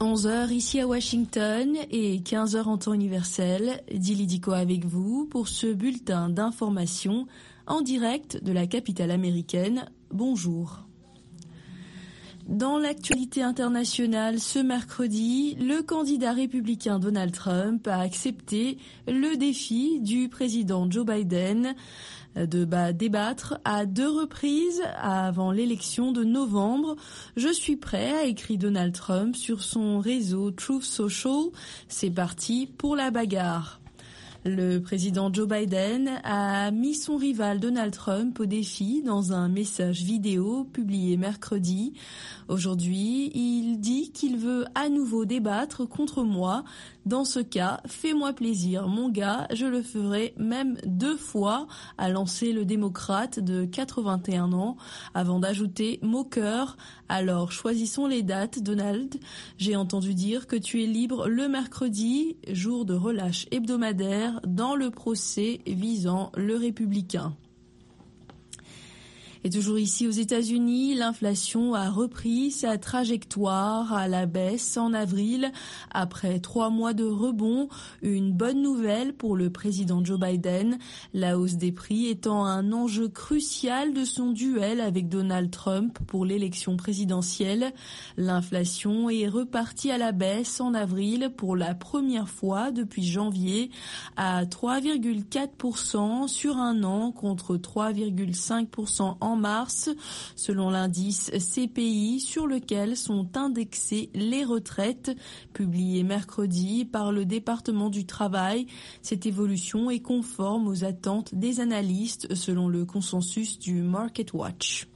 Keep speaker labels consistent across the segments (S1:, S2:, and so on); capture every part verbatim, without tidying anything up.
S1: onze heures ici à Washington et quinze heures en temps universel. Dili Diko avec vous pour ce bulletin d'information en direct de la capitale américaine. Bonjour. Dans l'actualité internationale, ce mercredi, le candidat républicain Donald Trump a accepté le défi du président Joe Biden de bah, débattre à deux reprises avant l'élection de novembre. Je suis prêt, a écrit Donald Trump sur son réseau Truth Social. C'est parti pour la bagarre. Le président Joe Biden a mis son rival Donald Trump au défi dans un message vidéo publié mercredi. Aujourd'hui, il dit qu'il veut à nouveau débattre contre moi. Dans ce cas, fais-moi plaisir, mon gars, je le ferai même deux fois, a lancé le démocrate de quatre-vingt-un ans, avant d'ajouter moqueur. Alors, choisissons les dates, Donald. J'ai entendu dire que tu es libre le mercredi, jour de relâche hebdomadaire, dans le procès visant le républicain. Et toujours ici aux États-Unis, l'inflation a repris sa trajectoire à la baisse en avril après trois mois de rebond. Une bonne nouvelle pour le président Joe Biden, la hausse des prix étant un enjeu crucial de son duel avec Donald Trump pour l'élection présidentielle. L'inflation est repartie à la baisse en avril pour la première fois depuis janvier à trois virgule quatre pour cent sur un an contre trois virgule cinq pour cent en mars, selon l'indice C P I sur lequel sont indexées les retraites, publié mercredi par le département du travail. Cette évolution est conforme aux attentes des analystes selon le consensus du Market Watch.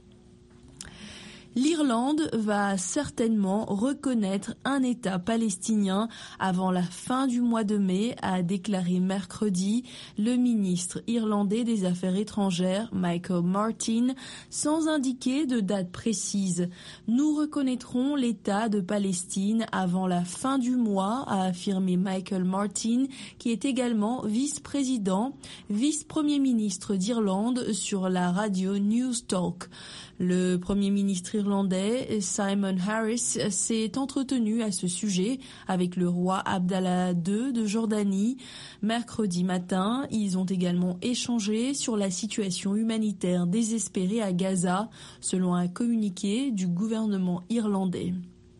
S1: L'Irlande va certainement reconnaître un État palestinien avant la fin du mois de mai, a déclaré mercredi le ministre irlandais des Affaires étrangères, Michael Martin, sans indiquer de date précise. Nous reconnaîtrons l'État de Palestine avant la fin du mois, a affirmé Michael Martin, qui est également vice-président, vice-premier ministre d'Irlande sur la radio News Talk. Le premier ministre irlandais, Simon Harris, s'est entretenu à ce sujet avec le roi Abdallah deux de Jordanie. Mercredi matin, ils ont également échangé sur la situation humanitaire désespérée à Gaza, selon un communiqué du gouvernement irlandais.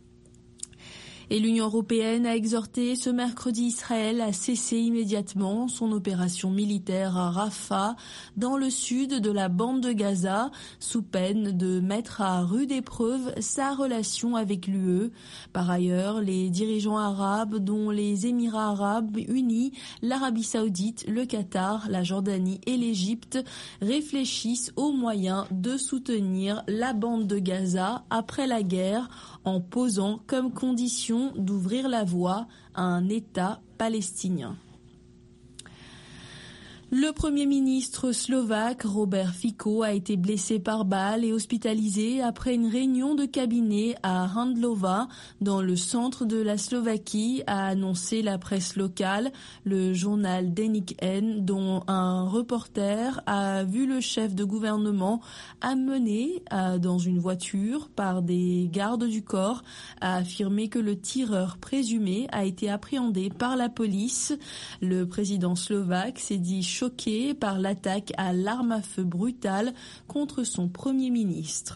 S1: Et l'Union européenne a exhorté ce mercredi Israël à cesser immédiatement son opération militaire à Rafah, dans le sud de la bande de Gaza, sous peine de mettre à rude épreuve sa relation avec l'U E. Par ailleurs, les dirigeants arabes, dont les Émirats arabes unis, l'Arabie saoudite, le Qatar, la Jordanie et l'Égypte, réfléchissent aux moyens de soutenir la bande de Gaza après la guerre, en posant comme condition d'ouvrir la voie à un État palestinien. Le Premier ministre slovaque Robert Fico a été blessé par balle et hospitalisé après une réunion de cabinet à Handlova, dans le centre de la Slovaquie, a annoncé la presse locale. Le journal Deník N, dont un reporter a vu le chef de gouvernement amené à, dans une voiture par des gardes du corps, a affirmé que le tireur présumé a été appréhendé par la police. Le président slovaque s'est dit choqué par l'attaque à l'arme à feu brutale contre son Premier ministre.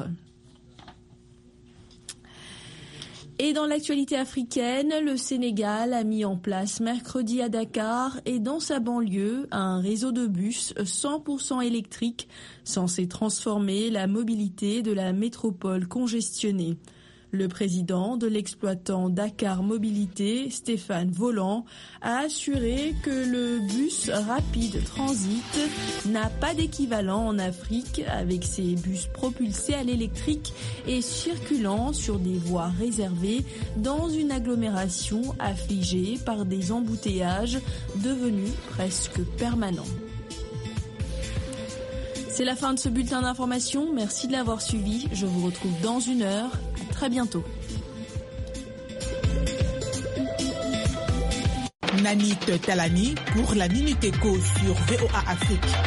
S1: Et dans l'actualité africaine, le Sénégal a mis en place mercredi à Dakar et dans sa banlieue un réseau de bus cent pour cent électriques censé transformer la mobilité de la métropole congestionnée. Le président de l'exploitant Dakar Mobilité, Stéphane Voland, a assuré que le bus rapide transit n'a pas d'équivalent en Afrique, avec ses bus propulsés à l'électrique et circulant sur des voies réservées dans une agglomération affligée par des embouteillages devenus presque permanents. C'est la fin de ce bulletin d'information. Merci de l'avoir suivi. Je vous retrouve dans une heure. À très bientôt.
S2: Nanit Talani pour la Minute Éco sur V O A Afrique.